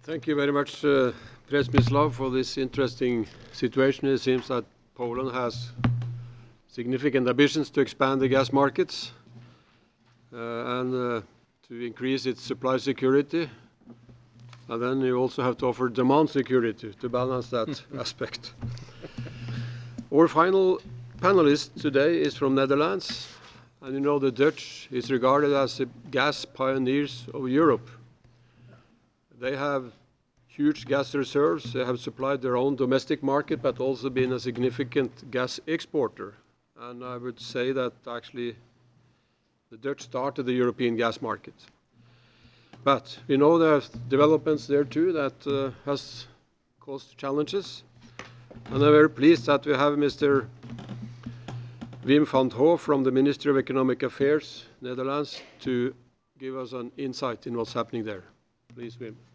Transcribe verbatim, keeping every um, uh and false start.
Thank you very much, uh, Presmislav, for this interesting situation. It seems that Poland has significant ambitions to expand the gas markets uh, and uh, to increase its supply security. And then you also have to offer demand security to balance that aspect. Our final panelist today is from Netherlands. And you know the Dutch is regarded as the gas pioneers of Europe. They have huge gas reserves. They have supplied their own domestic market, but also been a significant gas exporter. And I would say that actually the Dutch started the European gas market. But we know there are developments there too that uh, has caused challenges. And I'm very pleased that we have Mister Wim van 't Hoof from the Ministry of Economic Affairs, Netherlands, to give us an insight in what's happening there. Please, Wim.